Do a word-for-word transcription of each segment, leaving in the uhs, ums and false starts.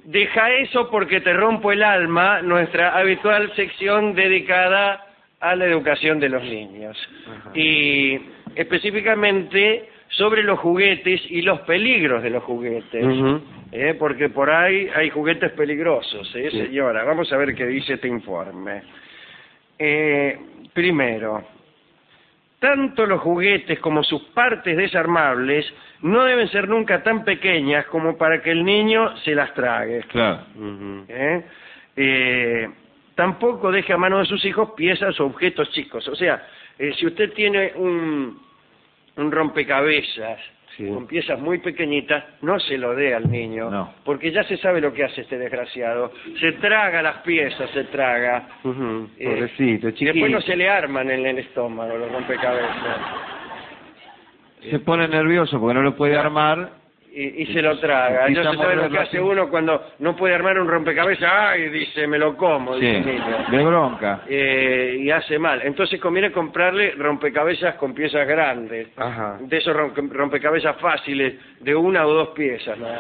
Deja eso porque te rompo el alma, nuestra habitual sección dedicada a la educación de los niños. Ajá. Y específicamente sobre los juguetes y los peligros de los juguetes. Uh-huh. eh, porque por ahí hay juguetes peligrosos, ¿eh, sí. señora? Vamos a ver qué dice este informe. Eh, primero, tanto los juguetes como sus partes desarmables no deben ser nunca tan pequeñas como para que el niño se las trague. Claro. Uh-huh. ¿Eh? Eh, tampoco deje a mano de sus hijos piezas o objetos chicos. O sea, eh, si usted tiene un, un rompecabezas sí. con piezas muy pequeñitas, no se lo dé al niño, no. porque ya se sabe lo que hace este desgraciado. Se traga las piezas, se traga. Uh-huh. eh, Pobrecito, chiquito. Después no se le arman en el estómago los rompecabezas. Se pone nervioso porque no lo puede armar. Y, y se lo traga. Ya se sabe lo que hace uno cuando no puede armar un rompecabezas. ¡Ay! Dice, me lo como. Sí, dice, de bronca. Eh, y hace mal. Entonces conviene comprarle rompecabezas con piezas grandes. Ajá. De esos rompecabezas fáciles, de una o dos piezas nada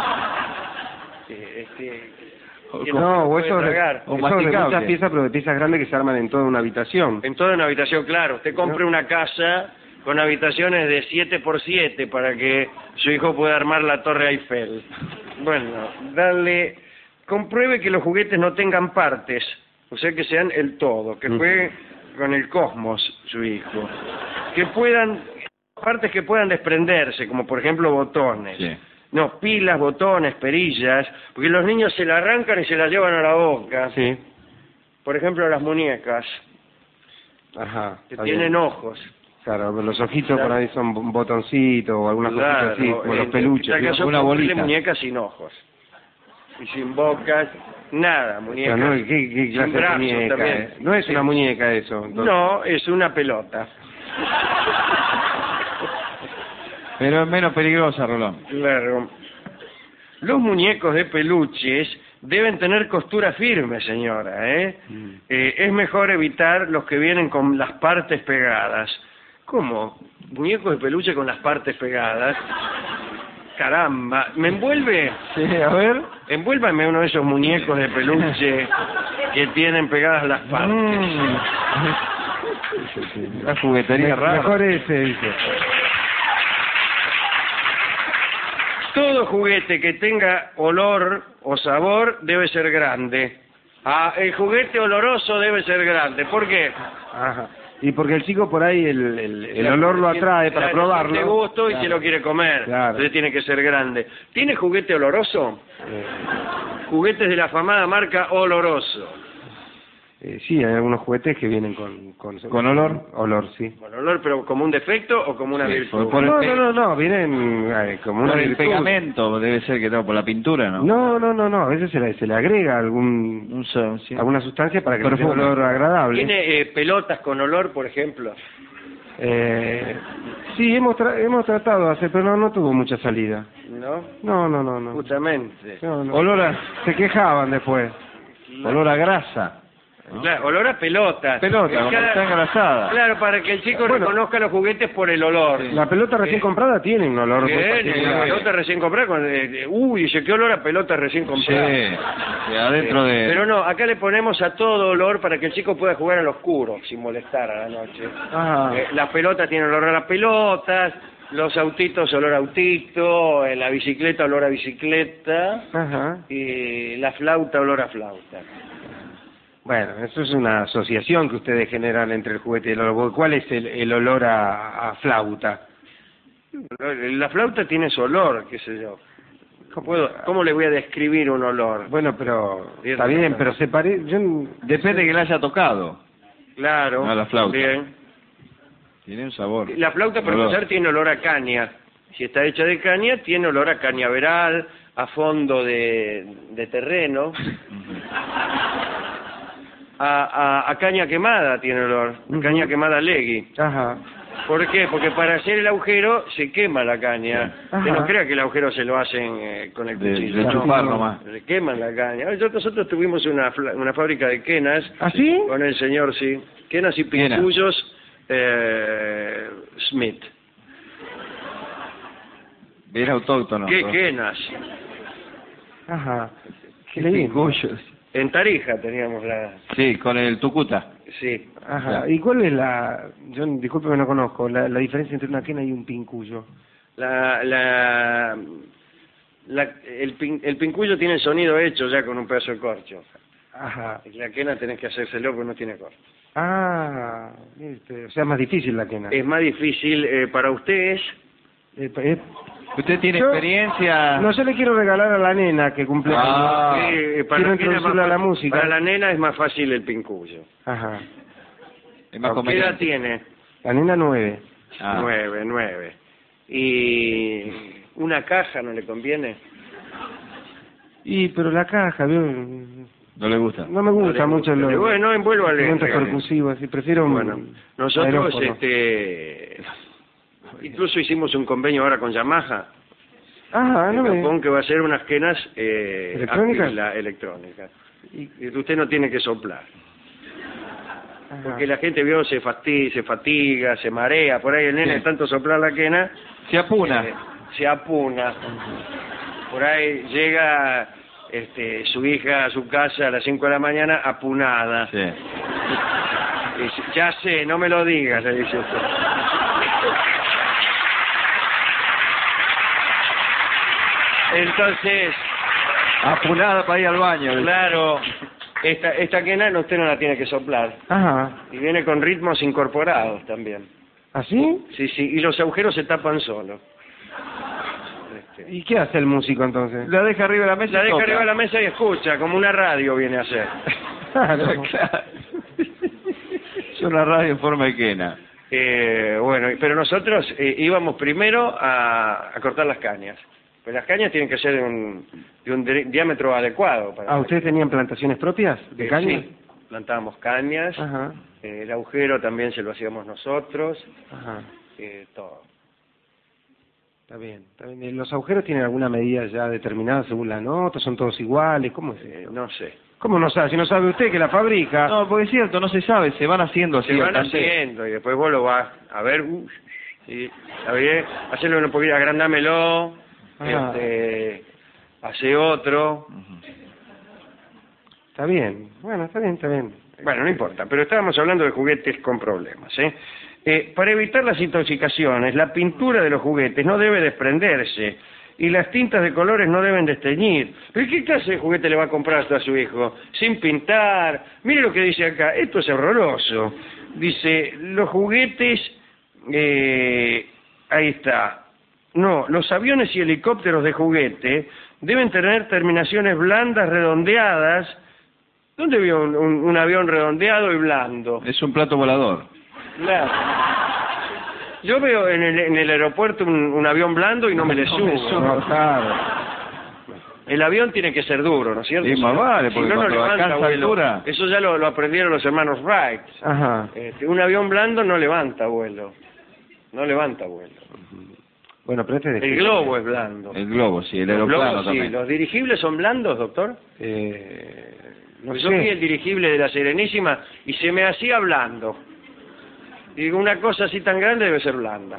más. Eh, este, no, o eso, tragar. o eso de muchas piezas, pero de piezas grandes que se arman en toda una habitación. En toda una habitación, claro. Usted compre ¿no? una casa con habitaciones de siete por siete para que su hijo pueda armar la Torre Eiffel. Bueno, dale, compruebe que los juguetes no tengan partes, o sea que sean el todo, que juegue con el cosmos su hijo, que puedan, partes que puedan desprenderse, como por ejemplo botones. Sí. No, pilas, botones, perillas, porque los niños se la arrancan y se la llevan a la boca. Sí. Por ejemplo, las muñecas, Ajá, que tienen bien. ojos. Claro, los ojitos claro. por ahí son botoncitos o algunas claro, cositas así, como los en, peluches. En caso, una bolita. Muñecas sin ojos. Y sin bocas, nada, muñecas. No, ¿qué, qué clase sin brazos de muñeca? también. Eh? No es una muñeca eso. Entonces. No, es una pelota. Pero es menos peligrosa, Rolón. Claro. Los muñecos de peluches deben tener costura firme, señora, ¿eh? Mm. eh es mejor evitar los que vienen con las partes pegadas. ¿Cómo? ¿Muñecos de peluche con las partes pegadas? Caramba, ¿me envuelve? Sí, a ver. Envuélvame uno de esos muñecos de peluche que tienen pegadas las partes. Mm. La juguetería rara. Mejor ese, dice. Todo juguete que tenga olor o sabor debe ser grande. Ah, el juguete oloroso debe ser grande. ¿Por qué? Ajá. Y porque el chico por ahí el, el, el olor lo atrae para claro, probarlo. Tiene gusto y claro. se lo quiere comer. Claro. Entonces tiene que ser grande. ¿Tiene juguete oloroso? Eh. Juguetes de la afamada marca Oloroso. Eh, sí, hay algunos juguetes que vienen con... ¿Con, ¿Con olor? Olor, sí. ¿Con olor, pero como un defecto o como una sí, virtud? Por, por no, no, no, no, vienen eh, como una por el virtud. pegamento debe ser que todo por la pintura, ¿no? No, no, no, no, a veces se le, se le agrega algún un so, sí. alguna sustancia para que tenga un olor agradable. ¿Tiene eh, pelotas con olor, por ejemplo? Eh, sí, hemos tra hemos tratado de hacer, pero no, no tuvo mucha salida. ¿No? No, no, no, no. Justamente. No, no. Olor a, se quejaban después. No. Olor a grasa. ¿No? Claro, olor a pelotas. Pelota, como está engrasada. Claro, para que el chico bueno, reconozca los juguetes por el olor. Sí. La pelota recién eh, comprada tiene un olor. Bien, la pelota recién comprada, con, eh, uy, dice, qué olor a pelota recién comprada. Sí, sí adentro de... Pero no, acá le ponemos a todo olor para que el chico pueda jugar al oscuro, sin molestar a la noche. Eh, las pelotas tienen olor a las pelotas, los autitos olor a autito, eh, la bicicleta olor a bicicleta, ajá. Y la flauta olor a flauta. Bueno, eso es una asociación que ustedes generan entre el juguete y el olor. ¿Cuál es el, el olor a, a flauta? La flauta tiene su olor, qué sé yo. ¿Cómo, puedo, ¿Cómo le voy a describir un olor? Bueno, pero está bien, pero se parece... Depende de que la haya tocado. Claro. No, la flauta. Bien. Tiene un sabor. La flauta, por empezar, tiene olor a caña. Si está hecha de caña, tiene olor a cañaveral, a fondo de, de terreno. A, a, a caña quemada tiene olor, uh-huh. Caña quemada legui. Ajá. ¿Por qué? Porque para hacer el agujero se quema la caña. Usted no crea que el agujero se lo hacen eh, con el cuchillo. De, de chupar no, nomás. Se queman la caña. Nosotros tuvimos una, una fábrica de quenas. ¿Ah, sí? Con el señor, sí. Quenas y pincuyos eh, Smith. Bien autóctono. ¿Qué todo. quenas? Ajá. Qué Qué lindo. pincuyos. En Tarija teníamos la... Sí, con el tucuta. Sí. Ajá. ¿Y cuál es la, yo disculpe que no conozco, la, la diferencia entre una quena y un pincuyo? La, la, la, el, pin, el pincuyo tiene el sonido hecho ya con un pedazo de corcho. Ajá. Y la quena tenés que hacérselo porque no tiene corcho. Ah, este, o sea, más difícil la quena. Es más difícil eh, para ustedes. Eh, eh, ¿Usted tiene Yo- experiencia? no, yo le quiero regalar a la nena que cumple Ah. años. eh, para, Quiero la quena es más introducirla a la fácil- música. para la nena es más fácil el pincuyo. Ajá. Es más ¿Qué edad conveniente. tiene? La nena nueve. Ah. Nueve, nueve. ¿Y una caja no le conviene? Y, pero la caja, ¿vio? No le gusta. No me gusta No le mucho gusta. los Bueno, envuélvale. instrumentos percusivos, así prefiero un Bueno, nosotros aerófono. este incluso hicimos un convenio ahora con Yamaha Ajá, en no me... Japón que va a hacer unas quenas eh, ¿Electrónicas? a pila electrónicas. y- Y usted no tiene que soplar. ajá. Porque la gente vio se fatiga, se fatiga, se marea, por ahí el nene Sí. de tanto soplar la quena Se apuna. eh, se apuna. Por ahí llega este, su hija a su casa a las cinco de la mañana apunada. Sí. Y dice, ya sé, no me lo digas, le dice usted. Entonces, Apunada para ir al baño. claro, esta, esta quena no, usted no la tiene que soplar. Ajá. Y viene con ritmos incorporados también. ¿Así? Sí, sí, y los agujeros se tapan solos. Este, ¿Y qué hace el músico entonces? La deja arriba de la mesa. la y deja toca. arriba de la mesa y escucha, como una radio viene a ser. Claro. Claro. Es una radio en forma de quena. Eh, bueno, pero nosotros eh, íbamos primero a, a cortar las cañas. Pues las cañas tienen que ser de un, de un di- diámetro adecuado. Para Ah, ¿ustedes tenían plantaciones propias de Eh, caña? Sí, plantábamos cañas, Ajá, eh, el agujero también se lo hacíamos nosotros, ajá. eh, todo. Está bien, está bien. Eh, ¿Los agujeros tienen alguna medida ya determinada según la nota? ¿Son todos iguales? ¿Cómo es Eh, eso? no sé. ¿Cómo no sabe? Si no sabe usted que la fabrica. No, porque es cierto, no se sabe, se van haciendo así. Se van bastante. haciendo y después vos lo vas a ver, uh, sí, está bien, hacerlo un poquito, agrandámelo, Ajá. este, hace otro. Ujú. Está bien, bueno, está bien, está bien. Bueno, no importa, pero estábamos hablando de juguetes con problemas, ¿eh? Eh, para evitar las intoxicaciones, la pintura de los juguetes no debe desprenderse y las tintas de colores no deben desteñir. ¿Pero qué clase de juguete le va a comprar a su hijo? Sin pintar. Mire lo que dice acá, esto es horroroso. Dice, los juguetes, eh, ahí está. No, los aviones y helicópteros de juguete deben tener terminaciones blandas, redondeadas. ¿Dónde vio un, un- un avión redondeado y blando? Es un plato volador. Claro. Yo veo en el, en el aeropuerto un, un avión blando y no me le No me subo. subo. No, claro. El avión tiene que ser duro, ¿no es cierto? Sí, más vale, porque Si no, no cuando levanta alcanza vuelo. altura- Eso ya lo, lo aprendieron los hermanos Wright. Ajá. Este, un avión blando no levanta vuelo. No levanta vuelo. Bueno, pero este es de- El globo es blando. El globo, sí, el Los aeroplano globos, sí. también. ¿Los dirigibles son blandos, doctor? Eh, no Pues yo vi el sé. dirigible de la Serenísima y se me hacía blando. Digo, una cosa así tan grande debe ser blanda.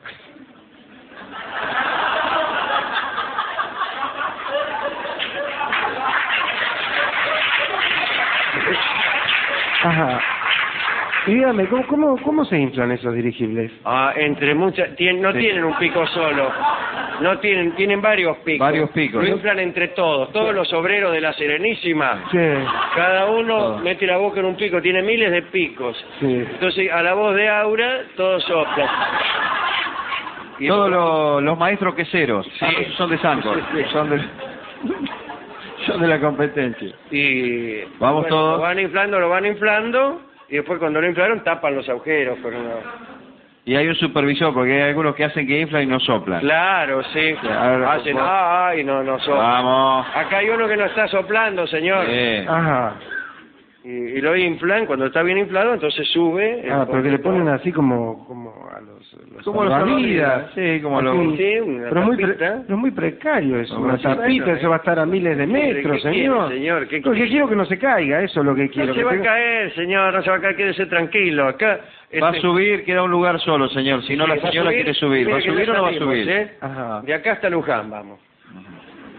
Ajá. Y dígame, ¿cómo, cómo, cómo se inflan esos dirigibles? Ah, entre muchas, tien- no Sí. tienen un pico solo, no tienen, tienen varios picos. Varios picos. Lo inflan entre todos, todos los obreros de la Serenísima. Sí, Cada uno Todo. mete la boca en un pico, tiene miles de picos. sí. Entonces, a la voz de Aura, todos soplan. Y Todos después- los, los maestros queseros. Sí. Ah, no, esos son de Sancor. Sí, sí. Son de, son de la competencia. Y Vamos bueno, todos. Lo van inflando, lo van inflando, y después cuando lo inflaron tapan los agujeros. Pero no. Y hay un supervisor, porque hay algunos que hacen que inflan y no soplan. Claro, sí. Claro, Hacen, vos- ah, ah, y no, no soplan. Vamos. Acá hay uno que no está soplando, señor. Sí. Ajá. Y, y lo inflan, cuando está bien inflado, entonces sube. el Ah, porque le conductor. ponen así como, como a los, los Como los salvavidas. salvavidas, sí, como Así. los- Sí, una pero muy, pre- tapita. pero muy precario eso, Como una una tapita, tapita, eso va a estar a miles de metros, ¿Qué quiere, señor. señor? ¿Qué Porque quiere? quiero que no se caiga, eso es lo que No quiero. se que va a tenga- caer, señor, no se va a caer, quédese tranquilo. Acá, Va a este, subir, queda un lugar solo, señor. Si no, sí, la va a señora subir, quiere subir. ¿Va a mire que subir ya o no va a salimos, subir? ¿eh? Ajá. De acá hasta Luján, vamos.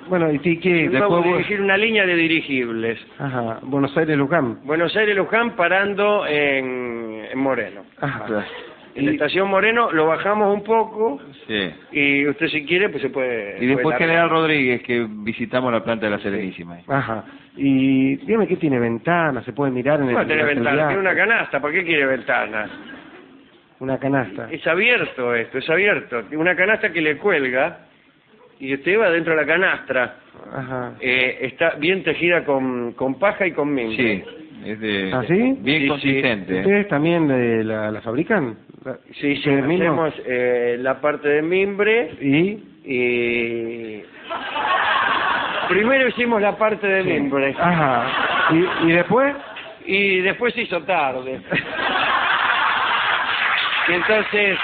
Bueno, ¿y ti qué? Vamos Después a dirigir una línea de dirigibles. Ajá, Buenos Aires, Luján. Buenos Aires, Luján, parando en, en Moreno. Ajá. En la estación Moreno lo bajamos un poco Sí. y usted si quiere pues se puede... Y después puede largar. General Rodríguez, que visitamos la planta de la Serenísima. ahí. Ajá. Y dígame qué tiene ventana, se puede mirar en el... No tiene en el ventana, viaje? tiene una canasta, ¿para qué quiere ventana? Una canasta. Es abierto esto, es abierto. Una canasta que le cuelga y usted va dentro de la canastra. Ajá. Eh, está bien tejida con, con paja y con mimbre. Sí, es de... ¿Ah, sí? Bien Sí, consistente. ¿eh? ¿Ustedes también eh, la, la fabrican? La- Sí, sí, ¿Ustedes mismos? hacemos eh, la parte de mimbre ¿Y? y... Primero hicimos la parte de mimbre Ajá. ¿Y, y después? y después se hizo tarde. Y entonces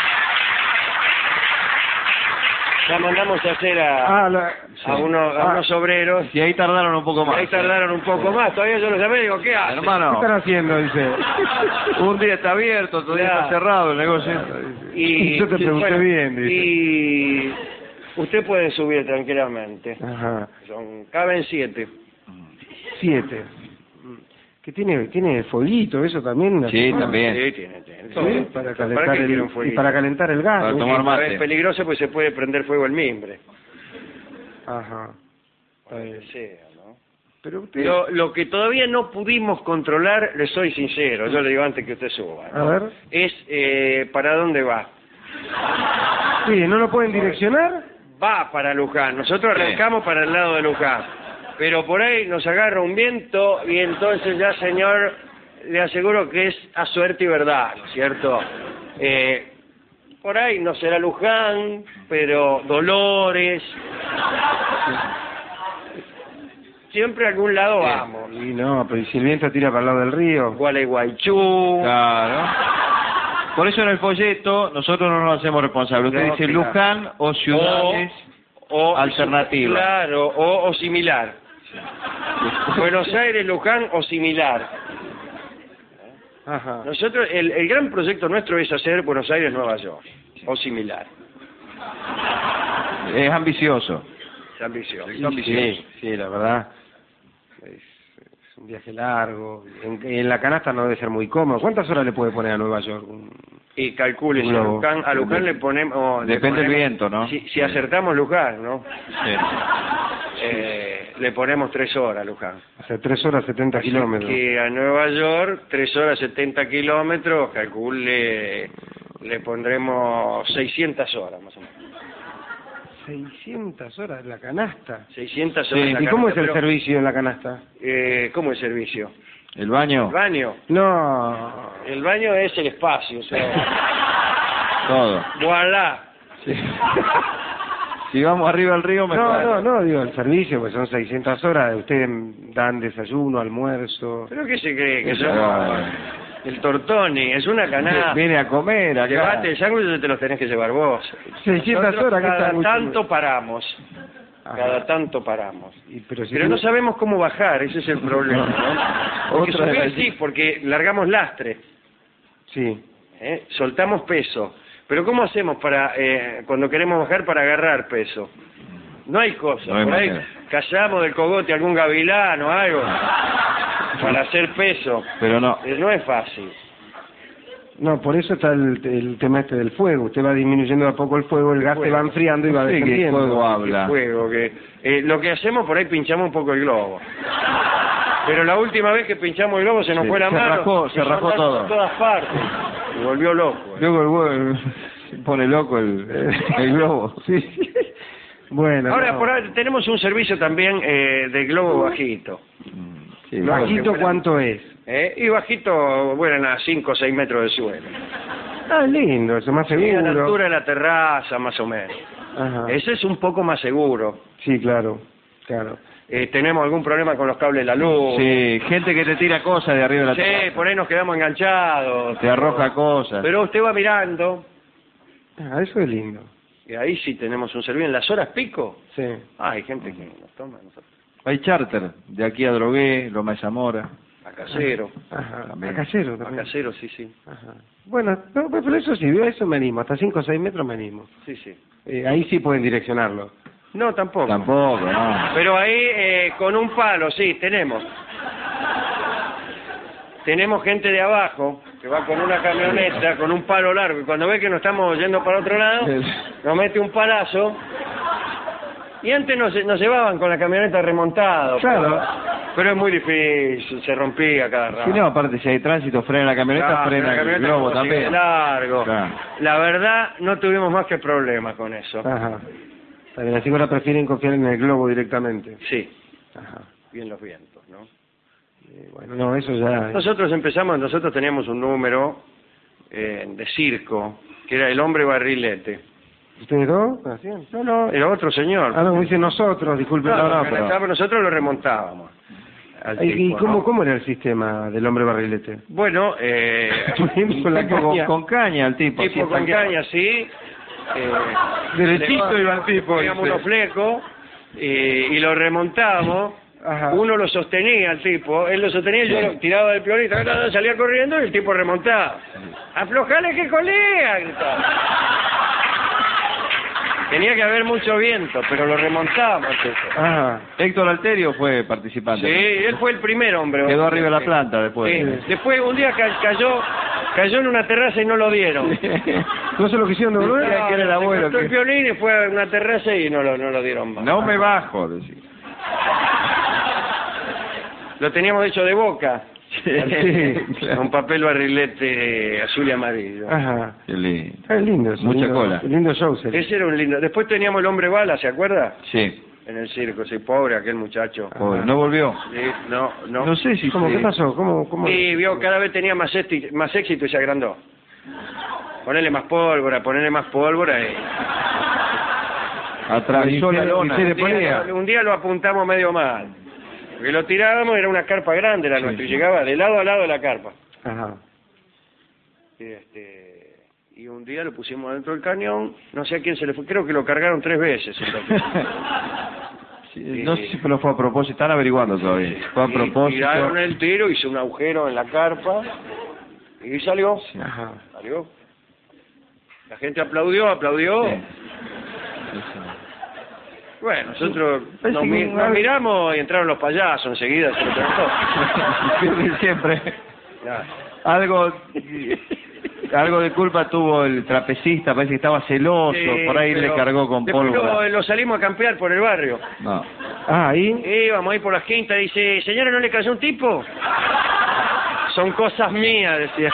la mandamos a hacer a, Ah, la... a, unos, a Ah. unos obreros. Y ahí tardaron un poco Y más. ahí tardaron un poco más, todavía yo lo llamé y digo, ¿qué hace? ¿Qué Hermano, están haciendo? Dice. un día está abierto, otro día Ya. está cerrado el negocio. Y, Yo te pregunté bueno, bien, dice. y usted puede subir tranquilamente. Ajá. Son, caben siete. Siete. ¿Qué tiene? ¿Tiene fueguito eso también? Sí, ¿No? también. Sí, tiene, tiene. Sí, todo. para ¿Para calentar qué quiere el, un y fueguito? para calentar el gas. Para ¿no? tomar mate. Es peligroso porque se puede prender fuego el mimbre. Ajá. Está Lo bien. que sea, ¿no? Pero usted... Lo, lo que todavía no pudimos controlar, le soy sincero, yo le digo antes que usted suba, A ¿no? ver. Es eh, para dónde va. Sí, ¿no lo pueden direccionar? Va para Luján, nosotros arrancamos para el lado de Luján, pero por ahí nos agarra un viento y entonces ya, señor, le aseguro que es a suerte y verdad, ¿no es cierto? Eh, por ahí no será Luján, pero Dolores. Siempre a algún lado vamos. Y no, pero ¿y si el viento tira para el lado del río? Gualeguaychú. Claro. Por eso en el folleto nosotros no nos hacemos responsables. Usted No, dice claro. Luján o ciudades o alternativas. Claro, o, o similar. Buenos Aires, Luján o similar. Ajá. Nosotros, el, el gran proyecto nuestro es hacer Buenos Aires, Nueva York, o similar. Es ambicioso. Es ambicioso. Sí, sí, sí, la verdad. Es, es un viaje largo. En, en la canasta no debe ser muy cómodo. ¿Cuántas horas le puede poner a Nueva York? Un- Y calcule, si a Globo. Luján, a Luján le ponemos... le Depende del ponemos- viento, ¿no? Si, si acertamos Luján, ¿no? Sí. Eh, le ponemos tres horas a Luján. O sea, tres horas setenta kilómetros. Que a Nueva York, tres horas setenta kilómetros, calcule, le pondremos seiscientas horas más o menos. seiscientas horas en la canasta. seiscientas Sí. horas. en la ¿Y cómo canasta, es el pero, servicio en la canasta? eh, ¿Cómo es el servicio? ¿El baño? El baño. No. El baño es el espacio, o sea, Todo. voilà. Sí. Si vamos arriba del río, mejor. No, no, no, digo, el servicio, pues son seiscientas horas. Ustedes dan desayuno, almuerzo. ¿Pero qué se cree? Que Eso, somos ah. el Tortoni, es una canasta. Viene a comer acá. Llevate el sándwich, te los tenés que llevar vos. seiscientas Nosotros horas, ¿qué cada sándwich? tanto paramos. Ajá. Cada tanto paramos. Y, pero si Pero tú- no sabemos cómo bajar, ese es el problema, ¿no? Porque Otra de subir las- sí, porque largamos lastre, Sí. ¿eh? Soltamos peso. Pero ¿cómo hacemos para eh, cuando queremos bajar para agarrar peso? No hay cosa. No hay Por ahí manera. callamos del cogote algún gavilán o algo para hacer peso. Pero no. Eh, no es fácil. No, por eso está el, el tema este del fuego. Usted va disminuyendo de a poco el fuego, el gas se fuego? va enfriando y va Sí, que el descendiendo. fuego habla. Qué fuego, que, eh, lo que hacemos por ahí pinchamos un poco el globo. Pero la última vez que pinchamos el globo se nos Sí, fue la se mano. rajó, y se rajó sonó todo. por todas partes. Se volvió loco. eh. Luego el huevo se pone loco el, el globo. Sí. Bueno. Ahora, no. por ahí tenemos un servicio también eh, de globo bajito. Sí, ¿Bajito bueno. cuánto es? ¿eh? Y bajito, bueno, a cinco o seis metros de suelo. Ah, lindo, eso más Sí, a la seguro. altura de la terraza, más o menos. Ajá. Ese es un poco más seguro. Sí, claro, claro. Eh, tenemos algún problema con los cables de la luz. Sí, gente que te tira cosas de arriba de la Sí, terraza. por ahí nos quedamos enganchados. Te arroja cosas. Pero usted va mirando, Ah, eso es lindo. y ahí sí tenemos un servicio. En las horas pico, Sí. ah, hay gente que nos toma, nosotros. Hay charter, de aquí a Drogué, Loma de Zamora. A casero. Ajá. También. A casero A también. casero, sí, sí. Ajá. Bueno, no, pero eso sí, yo a eso me animo. Hasta cinco o seis metros me animo. Sí, sí. Eh, ahí sí pueden direccionarlo. No, tampoco. Tampoco, no. Pero ahí, eh, con un palo, sí, tenemos. Tenemos gente de abajo que va con una camioneta, con un palo largo, y cuando ve que nos estamos yendo para otro lado, nos mete un palazo. Y antes nos, nos llevaban con la camioneta remontada. Claro. Pero es muy difícil, se rompía cada rato. Si no, aparte, si hay tránsito, frena la camioneta, Claro, frena la el camioneta globo como sigue también. largo. Claro. La verdad, no tuvimos más que problemas con eso. Ajá. Está bien, así que ahora prefieren confiar en el globo directamente. Sí, Ajá. bien los vientos, ¿no? Eh, bueno, no, eso ya... Nosotros empezamos, nosotros teníamos un número eh, de circo, que era el hombre barrilete. ¿Ustedes dos? ¿Hacían? No, no, el otro señor. Ah, no, como dicen nosotros, disculpen. No, No, no, porque pero... nosotros- nosotros lo remontábamos. al ¿Y, y tipo, cómo, ¿no? cómo era el sistema del hombre barrilete? Bueno, eh, Con la Tipo con, caña. con caña el tipo. tipo así, con hasta que- caña, sí. Eh, Derechito le- iba el tipo, poníamos dice. unos flecos eh, y lo remontábamos. Ajá. Uno lo sostenía al tipo, él lo sostenía y yo lo tiraba del piolito, salía corriendo y el tipo remontaba. ¡Aflojale que colea! Gritaba. Tenía que haber mucho viento, pero lo remontábamos. Eso. Ajá. Héctor Alterio fue Sí, participante. él fue el primer hombre. Quedó arriba de la planta después. Sí. Después un día ca- cayó cayó en una terraza y no lo dieron. ¿No se lo quisieron devolver? Decía que era el se abuelo cortó el que- violín y fue a una terraza y no lo, no lo dieron más. No me bajo, decía. Lo teníamos hecho de boca. Sí, Con papel barrilete azul y amarillo. Ajá. Qué lindo. Es lindo eso. Mucha lindo, cola. Lindo show sería. Ese era un lindo. Después teníamos el hombre bala, ¿se acuerda? Sí. En el circo, sí, pobre aquel muchacho. Pobre, ¿no volvió? Sí, no, no. No sé si... ¿Cómo? sí. ¿Qué pasó? ¿Cómo? cómo? Sí, vio, cada vez tenía más, éxito, más éxito y se agrandó. Ponerle más pólvora, ponerle más pólvora y... Atravesó la Y lona. se le Un día, ponía. un día lo apuntamos medio mal. Porque lo tirábamos, era una carpa grande la nuestra, y llegaba de lado a lado de la carpa. Ajá. Y, este, y un día lo pusimos dentro del cañón, no sé a quién se le fue, creo que lo cargaron tres veces. entonces. Sí, no sé si lo fue a propósito, están averiguando todavía. Fue a Y propósito. tiraron el tiro, hizo un agujero en la carpa y salió. Ajá. Salió. La gente aplaudió, aplaudió. Sí. Bueno, nosotros Parece nos, que mi- un- nos miramos y entraron los payasos enseguida. Se lo trató. Siempre. Ya. Algo... Algo de culpa tuvo el trapecista, parece que estaba celoso, Sí, por ahí le pero cargó con después pólvora. Lo, lo salimos a campear por el barrio. No. Ah, ahí. Íbamos ahí por las quintas, dice, señora, ¿no le cayó un tipo? Son cosas mías, decía.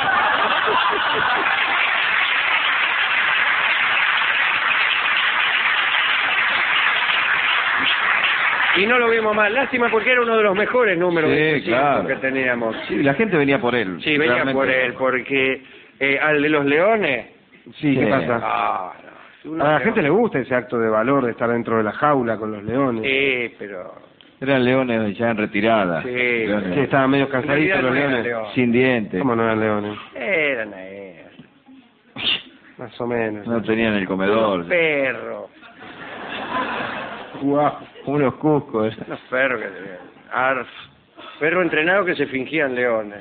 Y no lo vimos más. Lástima porque era uno de los mejores números Sí, de circo claro. que teníamos. Sí, la gente venía por él. Sí, venía realmente. por él, porque eh, al de los leones... Sí, ¿qué Sí. pasa? Ah, no, A la gente le gusta ese acto de valor de estar dentro de la jaula con los leones. Sí, pero... Eran leones ya en retirada. Sí. Leones Sí, estaban medio En cansaditos realidad los no eran leones. leones. sin dientes. ¿Cómo no eran leones? Eran eh, Más o menos. No tenían el comedor. perros. Guau. Unos cuscos. Unos perros que tenían. Arf. Perros entrenados que se fingían leones.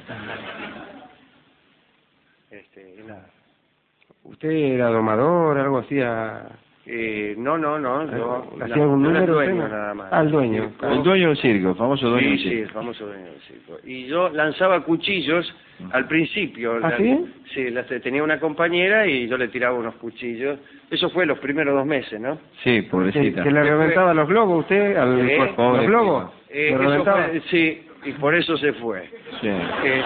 Este, y nada. ¿Usted era domador, algo hacía? Eh, no, no, no. Yo, ¿Hacía no, algún yo era número? el dueño usted? nada más. Ah, el dueño. Sí, El dueño del circo, el famoso dueño Sí, del sí, circo. el famoso dueño del circo. Y yo lanzaba cuchillos al principio. ¿Ah, La- sí? Sí, la- tenía una compañera y yo le tiraba unos cuchillos. Eso fue los primeros dos meses, ¿no? Sí, ¿Que, pobrecita. que le reventaba los globos usted? Al, Sí, ¿Los pobre globos? Eh, ¿Le eso reventaba? fue- sí, y por eso se fue. Sí. Eh,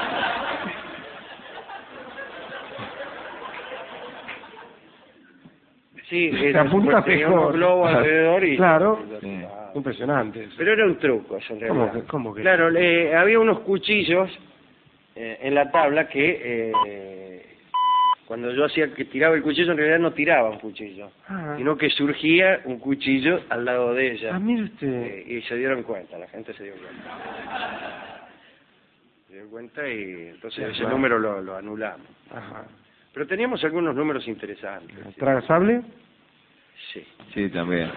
sí, Se era- apunta tenía mejor. unos globos alrededor y... Claro. Sí. Impresionante eso. Pero era un truco eso en realidad. ¿Cómo que- cómo que? Claro, le- había unos cuchillos eh, en la tabla que eh, cuando yo hacía que tiraba el cuchillo en realidad no tiraba un cuchillo, Ah, sino que surgía un cuchillo al lado de ella. ah, mire usted. Eh, y se dieron cuenta, la gente se dio cuenta. Se dio cuenta y entonces Sí, ese claro. número lo, lo anulamos. Ajá. Pero teníamos algunos números interesantes. sí. ¿Traga sable? Sí. Sí, también.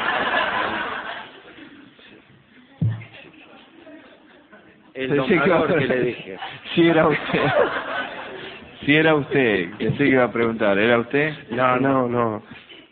El Pensé que iba a- domador que le dije. Si era usted. Si era usted. Pensé que iba a preguntar. ¿Era usted? No, no, no.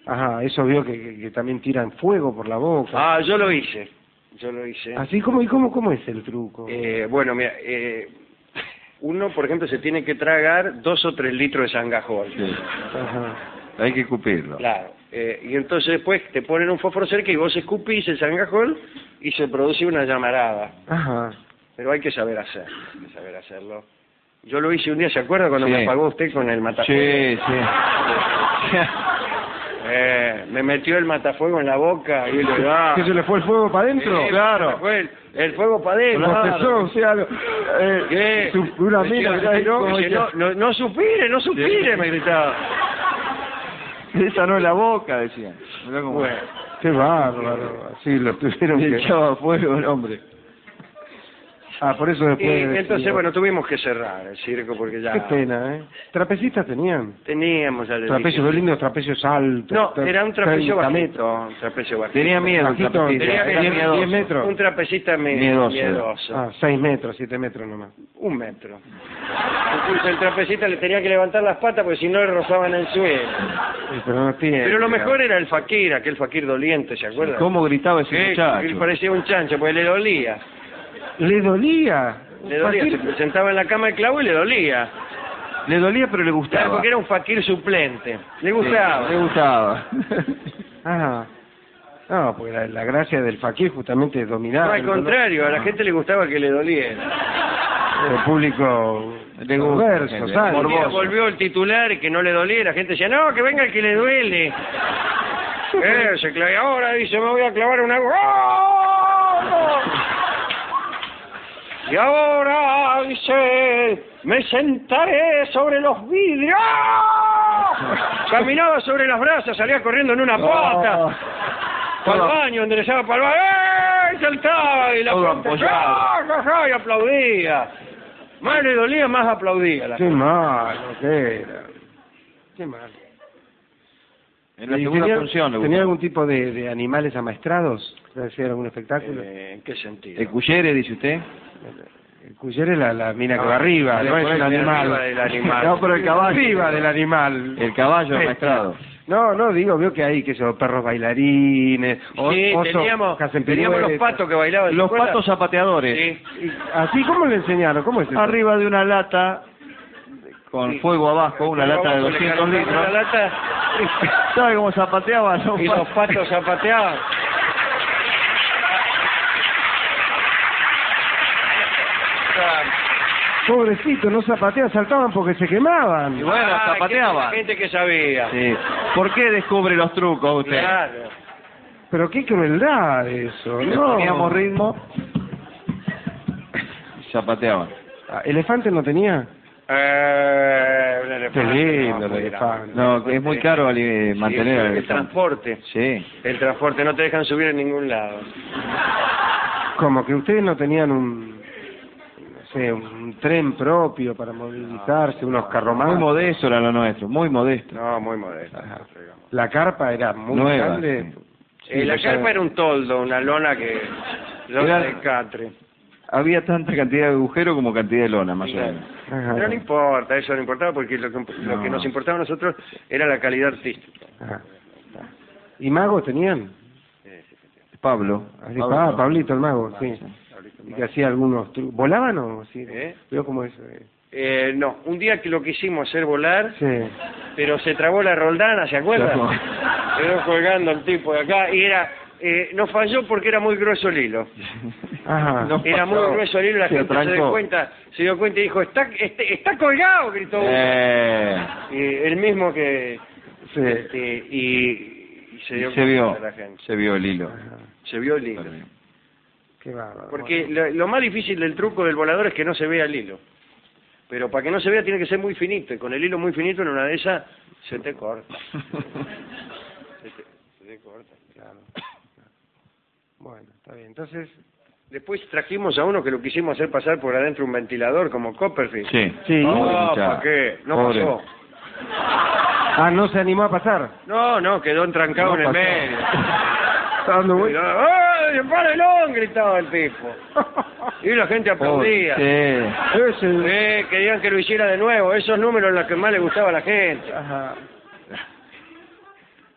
Ajá, eso vio que, que, que también tiran fuego por la boca. Ah, yo lo hice. Yo lo hice. Así como, ¿y cómo, cómo es el truco? Eh, bueno, mira, eh, uno, por ejemplo, se tiene que tragar dos o tres litros de sangajol. Sí. Ajá. Hay que escupirlo. Claro. Eh, y entonces después te ponen un fósforo cerca y vos escupís el sangajol y se produce una llamarada. Ajá. Pero hay que saber hacer, hay que saber hacerlo. Yo lo hice un día, ¿se acuerda cuando Sí. me pagó usted con el matafuego? Sí, sí. Eh, me metió el matafuego en la boca y le digo, ah, ¿Que se le fue el fuego para adentro? sí, se fue el, el fuego para adentro. Bostezó, o sea, lo- eh, ¿Qué? su- una Decía, mina que decía, tiró, no, decía, no, no, no suspire, no suspire, me gritaba. Esa no es la boca, decían. Mirá cómo- Bueno, qué bárbaro, así lo tuvieron Le que... echaba fuego el hombre. Ah, por eso y después... entonces, bueno, tuvimos que cerrar el circo porque ya... Qué pena, ¿eh? ¿Trapecistas tenían? Teníamos ya... le Trapecios, dije. qué lindos trapecios altos. No, tre- era un trapecio treinta bajito, metros. un trapecio bajito. Tenía miedo el Bajito, trapecista. tenía- Era diez- miedoso. diez metros. Un trapecista me- Miedoso. miedoso. Ah, seis metros, siete metros nomás. Un metro. Entonces el trapecista le tenía que levantar las patas porque si no le rozaban el suelo. Sí, pero no tiene... Pero lo mejor era el fakir, aquel fakir doliente, ¿se acuerdan? ¿Cómo gritaba ese Que muchacho? él parecía un chancho porque le dolía. ¿Le dolía? Le dolía, Fakir- se presentaba en la cama de clavo y le dolía. Le dolía, pero le Claro, gustaba. porque era un fakir suplente. Le gustaba. Sí, le gustaba. Ah, no, porque la, la gracia del fakir justamente es dominar. No, al el contrario, a la gente le gustaba que le doliera. dolor. El público Le gusta, perverso, gente. ¿sabes? Un día Morboso. volvió el titular y que no le dolía, la gente decía, no, que venga el que le duele. Eh, se clava, y ahora dice, me voy a clavar una... ¡Oh! Y ahora dice, me sentaré sobre los vidrios. Caminaba sobre las brasas, salía corriendo en una pata. Para el baño, enderezaba para el baño. ¡Eh! Y saltaba y la Todo gente, apoyado. ¡ah, ja, ja! Y aplaudía. Más le dolía, más aplaudía la Qué gente. malo que era. Qué malo. En la ¿Y segunda tenía, función le ¿Tenía gustaba. algún tipo de, de animales amaestrados? ¿Hacía algún espectáculo? Eh, ¿En qué sentido? ¿El cuyere, dice usted? El cuyere es la, la mina que No, va arriba, vale, no es por un ahí, animal. arriba del animal. No, pero el caballo. Arriba del animal. El caballo Sí. maestrado. No, no, digo, veo que hay, que son perros bailarines, o- Sí, osos teníamos, que hacen teníamos los piruetas. patos que bailaban. ¿se Los acuerda? patos zapateadores. Sí. Y ¿así cómo le enseñaron? ¿Cómo es eso? Arriba de una lata, con Sí. fuego abajo, una lata de Abajo le doscientos calentaban litros. la lata ¿Sabe cómo zapateaban los y los patos? patos zapateaban. Pobrecito, no zapateaban, saltaban porque se quemaban. Y bueno, Ah, zapateaban. Gente, gente que sabía. Sí. ¿Por qué descubre los trucos usted? Claro. Pero qué crueldad eso, Le ¿no? poníamos ritmo y zapateaban. Ah, ¿Elefante no tenía? Eh, un Qué elefante, lindo no, el muy elefante. No, que es muy caro ali- Sí, mantener el, al el elefante. transporte. Sí. El transporte, no te dejan subir en ningún lado. Como que ustedes no tenían un, no sé, un tren propio para movilizarse, unos Muy carromatos. modesto era lo nuestro, muy modesto. No, muy modesto. Ajá. digamos. La carpa era muy Nueva, grande. sí. Eh, la o sea, carpa era un toldo, una lona que... Lona Era- de catre. Había tanta cantidad de agujeros como cantidad de lona, más o Claro. menos. Ajá. Pero no importa, eso no importaba porque lo que, lo No. que nos importaba a nosotros era la calidad artística. Ajá. ¿Y magos tenían? Pablo. Así, Pablo. ah, Pablito el mago, sí. Y que hacía algunos trucos. ¿Volaban o sí? ¿Eh? Veo cómo es. eh. Eh, no, un día que lo quisimos hacer volar, Sí. pero se trabó la roldana, ¿se acuerdan? Claro. Quedó colgando el tipo de acá y era... Eh, no falló porque era muy grueso el hilo. Ajá. No. Era muy pasó. grueso el hilo, la Se gente se dio atrancó. cuenta, se dio cuenta y dijo, está, este, está colgado, gritó uno. Eh, Y el mismo que... Sí. este, y, y se dio se cuenta vio, la gente. se vio el hilo. Ajá. Se vio el hilo. Qué bárbaro. Porque lo, lo más difícil del truco del volador es que no se vea el hilo. Pero para que no se vea tiene que ser muy finito. Y con el hilo muy finito en una de esas se te corta. Se te, se te corta. Claro. Bueno, está bien. Entonces, Después trajimos a uno que lo quisimos hacer pasar por adentro un ventilador como Copperfield. Sí. sí. No, Mucha- ¿para qué? No Pobre. pasó. Ah, no se animó a pasar. No, no, quedó entrancado No en el pasó. medio. Está dando Y vueltas. lo- ¡ay, párelo! Gritaba el tipo. Y la gente aplaudía. Sí. Ese- Eh, querían que lo hiciera de nuevo. Esos números en los que más le gustaba a la gente. Ajá.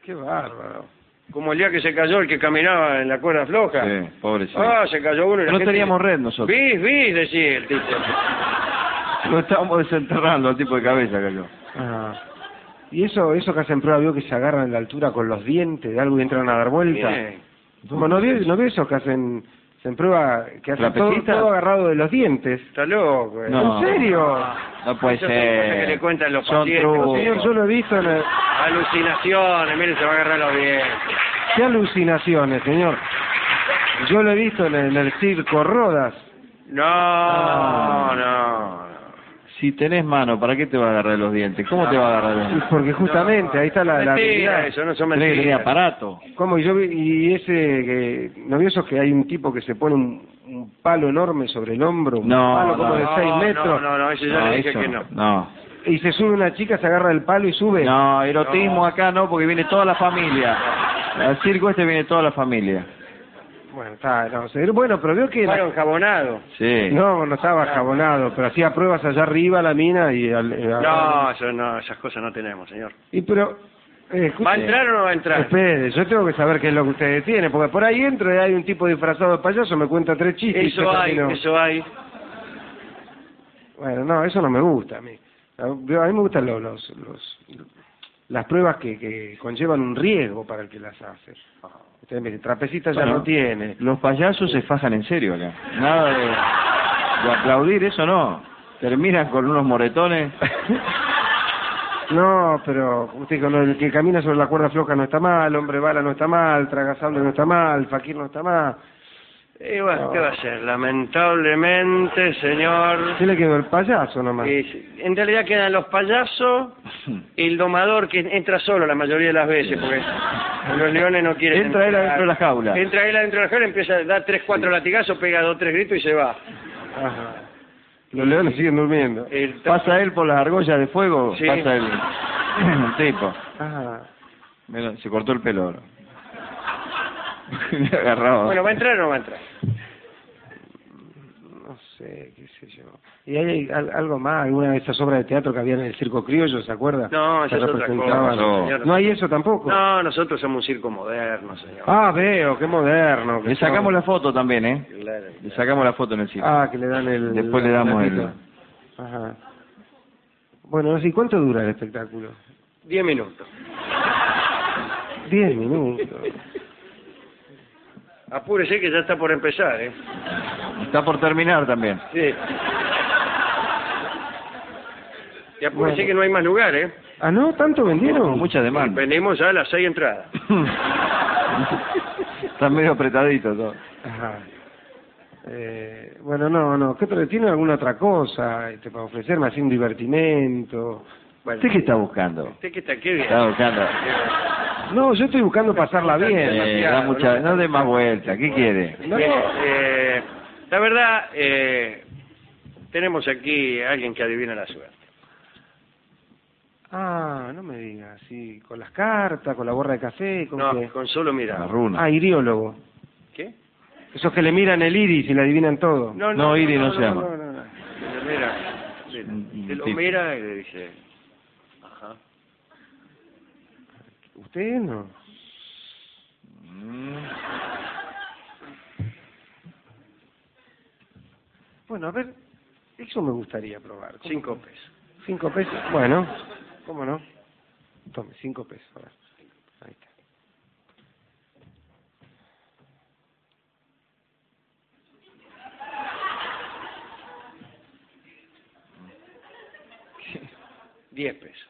Qué bárbaro. Como el día que se cayó el que caminaba en la cuerda floja. Sí, pobrecito. Ah, se cayó uno y la No gente... teníamos red nosotros. Bis, bis, decía el tipo. Lo estábamos desenterrando al tipo de cabeza cayó. Ah. Y eso, eso que hacen prueba, vio que se agarran en la altura con los dientes de algo y entran a dar vuelta. Bien. Como no vio, no vio eso que hacen, se en prueba, que hacen todo, ¿Trapecista? todo agarrado de los dientes. Está loco. eh. No. ¿En serio? No puede Eso son cosas que le ser. cuentan los Son pacientes. trucos. Señor, yo lo he visto en el... Alucinaciones, mire, se va a agarrar los dientes. ¿Qué alucinaciones, señor? Yo lo he visto en el, en el circo Rodas. No, Ah. no. Si tenés mano, ¿para qué te va a agarrar los dientes? ¿Cómo te va a agarrar los dientes? Porque justamente, ahí está la, la Mentira, habilidad. eso no son Tenés que tener mentiras. aparato. ¿Cómo? Y, yo vi- y ese, que, ¿no vio eso que hay un tipo que se pone un, un palo enorme sobre el hombro? Un No, palo como no. de seis No, metros. No, no, no, eso ya No, le dije eso que no. no. Y se sube una chica, se agarra el palo y sube. No, erotismo No. acá no, porque viene toda la familia. Al circo este viene toda la familia. Bueno, está, no sé. Bueno, pero veo que... Claro, enjabonado. Sí. No, no estaba jabonado, pero hacía pruebas allá arriba la mina y... al- eh, No, eso no, esas cosas no tenemos, señor. Y pero... eh, escuche- ¿Va a entrar o no va a entrar? Espere, yo tengo que saber qué es lo que ustedes tienen, porque por ahí entro y hay un tipo disfrazado de payaso, me cuenta tres chistes. y Eso se hay, terminó. eso hay. Bueno, no, eso no me gusta a mí. A a mí me gustan los, los, los- las pruebas que, que conllevan un riesgo para el que las hace. Usted mire, trapecista ya Bueno, no tiene. Los payasos se fajan en serio acá. Nada de, de aplaudir, eso no. Terminan con unos moretones. No, pero usted con el que camina sobre la cuerda floja no está mal, hombre bala no está mal, tragasable no está mal, fakir no está mal. Y bueno, ¿qué va a ser? Lamentablemente, señor. Se le quedó el payaso nomás. Y en realidad quedan los payasos y el domador que entra solo la mayoría de las veces, porque los leones no quieren Entra él entrar. adentro de la jaula. Entra él adentro de la jaula, empieza a dar tres, cuatro latigazos, pega dos, tres gritos y se va. Ajá. Los leones siguen durmiendo. El- Pasa él por las argollas de fuego, Sí. pasa el, el tipo. Ajá. Mira, se cortó el pelo ahora. Le agarraba. Bueno, ¿va a entrar o no va a entrar? No sé, qué sé yo. ¿Y hay al- algo más? ¿Alguna de esas obras de teatro que había en el Circo Criollo, se acuerda? No, esa Que es otra representaban- cosa, No. señor. ¿No hay eso tampoco? No, nosotros somos un circo moderno, señor. Ah, veo, qué moderno. que Le sacamos son. la foto también, ¿eh? Claro. Le sacamos la foto en el circo. Ah, que le dan el... Después le damos el... Ajá. Bueno, ¿y cuánto dura el espectáculo? Diez minutos. Diez minutos. Apúrese que ya está por empezar, ¿eh? Está por terminar también. Sí. Y apúrese Bueno. que no hay más lugar, ¿eh? Ah, ¿no? ¿Tanto vendieron? Mucha demanda. Venimos ya a las seis entradas. Está medio apretadito todo. Ajá. Eh, bueno, no, no. ¿Qué otro- ¿Tiene alguna otra cosa este, para ofrecerme así un divertimento? Bueno, ¿Usted qué está buscando? usted que está, qué bien. Está buscando... No, yo estoy buscando pasarla bien. Eh, da mucha... No dé más vuelta. ¿Qué quiere? No, Bien, eh, la verdad, eh, tenemos aquí a alguien que adivina la suerte. Ah, no me digas, sí, con las cartas, con la borra de café, con No, qué? con solo La mirar. runa. Ah, iriólogo. ¿Qué? Esos que le miran el iris y le adivinan todo. No, Iris no se llama. No, no, no. Se lo mira, mira. Mm, Se lo sí. mira y le dice, ajá. ¿Usted no? Mm. Bueno, a ver, eso me gustaría probar. ¿Cómo? Cinco pesos. Cinco pesos. Bueno, ¿cómo no? Tome, cinco pesos. A ver. Ahí está. Diez pesos.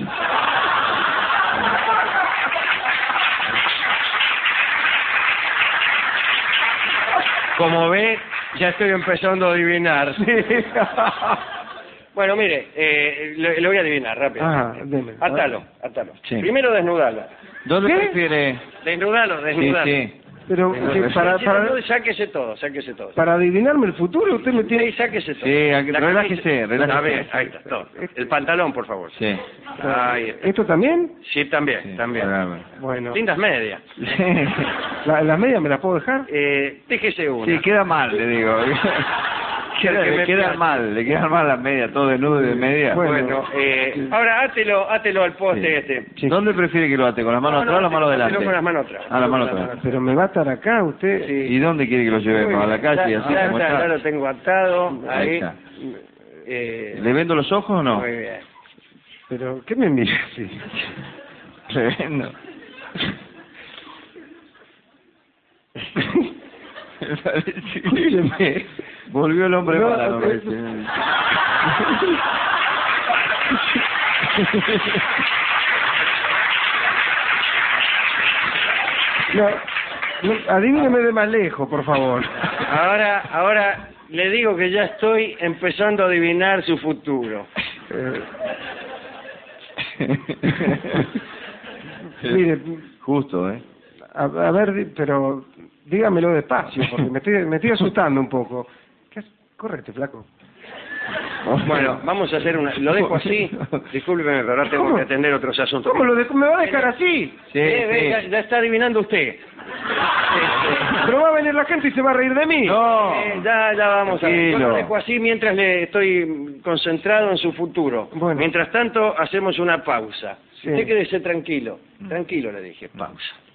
Como ve, ya estoy empezando a adivinar. Bueno, mire, eh, le, le voy a adivinar rápido. Ah, deme. Atalo, atalo. Sí. Primero desnudalo. ¿Dónde ¿Qué? prefiere? Desnudalo, Sí, desnudalo. sí. Pero Tengo que para, Sí, para, no, sáquese todo, sáquese todo. para adivinarme el futuro usted me Sí, tiene... sáquese todo. Sí, aquí- La relájese, camisa- relájese. A ver, ahí está, todo. El pantalón, por favor. Sí. Ahí está. ¿Esto también? Sí, también, Sí, también. hágame. Bueno. Lindas medias. ¿La- ¿Las medias me las puedo dejar? Eh, déjese una. Sí, queda mal, le digo. queda, que le me quedan place. mal, le quedan mal las medias, todo desnudo y de media. Bueno, Bueno, eh, ahora átelo, átelo al poste Sí. este. Sí. ¿Dónde prefiere que lo ate? ¿Con las manos No, atrás o no, las manos átelo delante? con las manos atrás. Ah, las manos Con las atrás. Pero me va a estar acá usted. Sí. ¿Y dónde quiere que lo llevemos? ¿A la calle? Ya, así ya como está, está? ya lo tengo atado. Ahí Ahí. está. Eh, ¿Le vendo los ojos o no? Muy bien. Pero, ¿qué me mira así? Le vendo. Escúcheme. Volvió el hombre No, para no es- No, no, adivíneme de más lejos, por favor. Ahora, ahora le digo que ya estoy empezando a adivinar su futuro. Eh, mire, Justo, ¿eh? a, a ver, di- pero dígamelo despacio, porque me estoy, me estoy asustando un poco. ¿Qué hace? Correte, flaco. Bueno, vamos a hacer una... Lo dejo así. Discúlpeme, pero ahora tengo ¿Cómo? que atender otros asuntos. ¿Cómo lo de- me va a dejar así? Sí, Eh, ve, ya, sí. ya está adivinando usted. Pero va a venir la gente y se va a reír de mí. No. Eh, ya, ya vamos a ver. Yo Tranquilo. lo dejo así mientras le estoy concentrado en su futuro. Bueno. Mientras tanto, hacemos una pausa. Sí. Usted quédese tranquilo. Tranquilo, le dije. Pausa.